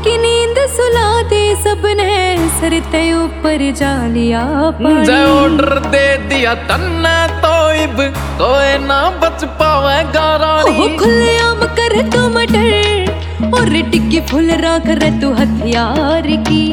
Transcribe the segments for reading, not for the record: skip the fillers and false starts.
की नींद सुला दे सबने, सर ते ऊपर जा लिया पानी। जय ऑर्डर दे दिया तन्ने तो इब कोई ना बच पावेगा रानी। ओ खुलेआम कर तू मटर और टिक्की फुल राख रे तू हथियार की।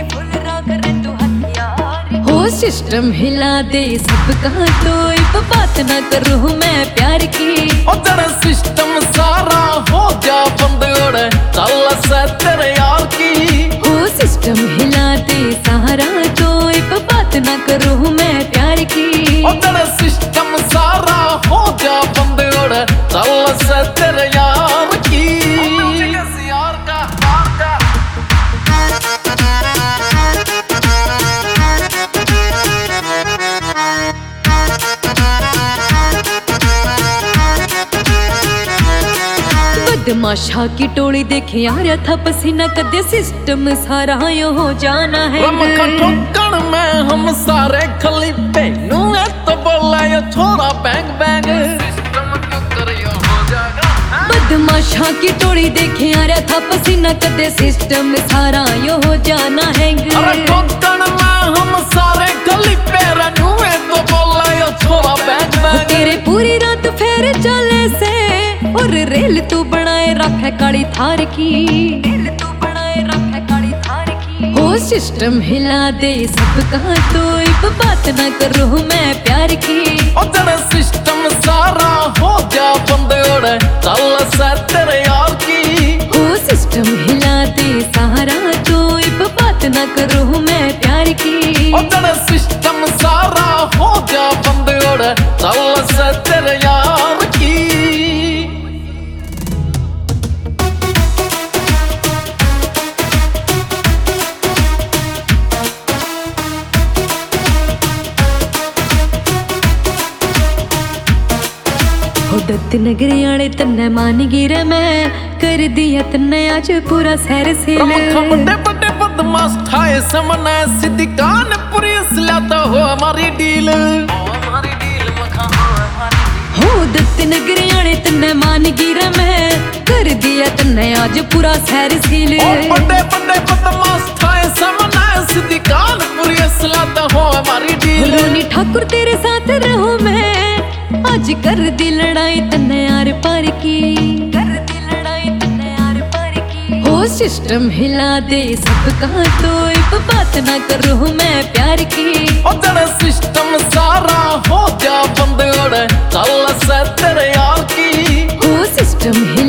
हो सिस्टम हिला दे सबका, तो इब बात ना करूँ मैं प्यार की। ओ तेरा सिस्टम सारा हो जा बंद ओड़े चल से तेरे यार की। हो सिस्टम हिला दे सारा, तो इब बात ना करूँ मैं प्यार की। ओ तेरा सिस्टम सारा हो जा बंद ओड़े चल से तेरे यार की। यार का बदमाशा की टोली देखे आ रहा था पसीना, कदे सिस्टम सारा यो हो जाना है। ठोकण में हम सारे खली पे नू तो बोला ये छोरा बैंग बैंग। बदमाशा की टोली देखे आ रहा था पसीना, कदे सिस्टम सारा यो हो जाना है। अरे ठोकण में हम सारे खली पे नू तो बोला ये छोरा बैंग बैंग। तेरे पूरी रात फेर चले से, और रेल तू बनाए रखे काली थार की। हो सिस्टम हिला दे सबका, तो इब बात ना करूँ मैं प्यार की। ओ तेरा सिस्टम सारा हो जा बंद ओड़े चल से तेरे यार की। हो सिस्टम हिला दे सारा, तो इब बात ना करूँ मैं प्यार की। ओ तेरा सिस्टम सारा हो जा बंद ओड़े चल से तेरे यार की। दत्त नगरी आने तन्ने मान गिरे मैं, कर दिया तन्ने आज पूरा सैर सील। बड़े बड़े बदमाश ठाए समने सीधी कान पुलिस लाता हो हमारी डील। हो दत्त नगरी आने तन्ने मान गिरे मैं, कर दिया तन्ने आज पूरा सैर सील। बड़े बड़े बदमाश ठाए समने सीधी कान पुलिस लाता हो हमारी डील। रोनी ठाकुर तेरे साथ रहूं मैं, आज कर दी लड़ाई तन्ने यार पार की। हो सिस्टम हिला दे सबका, तो इब बात ना करूँ मैं प्यार की। ओ तेरा सिस्टम सारा हो जा बंद ओड़े चल से तेरे यार की। हो सिस्टम हिला